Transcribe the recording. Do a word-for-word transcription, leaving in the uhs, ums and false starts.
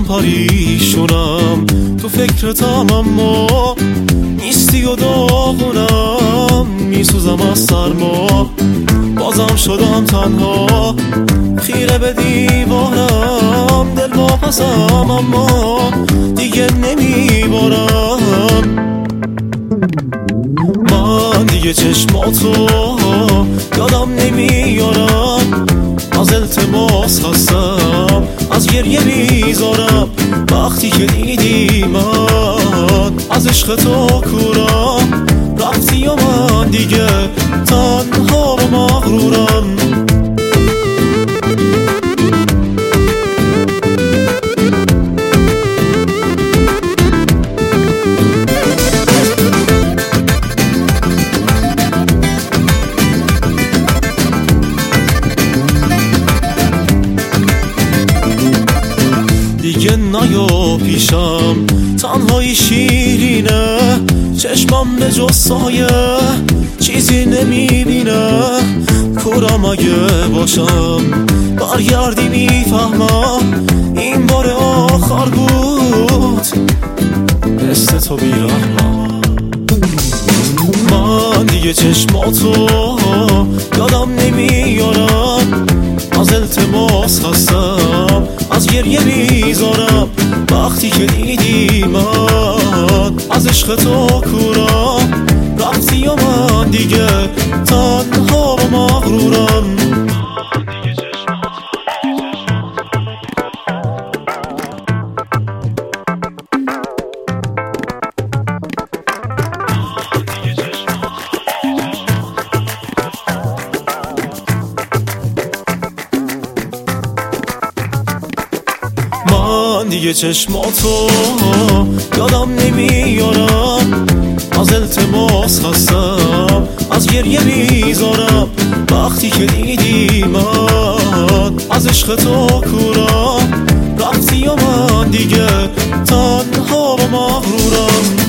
پریشونم تو فکرتم اما نیستی و داغونم میسوزم از سرما بازم شدم تنها خیره به دیوارم دل واپسم اما دیگه نمیبارم من دیگه چشماتو یادم نمیارم از التماس هستم از گریه بیزارم وقتی که دیدی من از عشق تو کورم رفتی و من دیگه تنها و مغرورم دیگه نیا پیشم تنهایی شیرینه چشمم به جز سایه چیزی نمیبینه کورم اگه باشم برگردی میفهمم این بار آخر بود مثل تو بیرحمم من دیگه چشماتو یادم نمیارم از التماس هستم از گریه بیزارم وقتی که دیدی من از عشق تو کورم رفتی و من دیگه تنها و مغرورم من دیگه چشماتو یادم نمیارم از التماس هستم از گریه بیزارم وقتی که دیدی من از عشق تو کورم رفتی و من دیگه تنها و مغرورم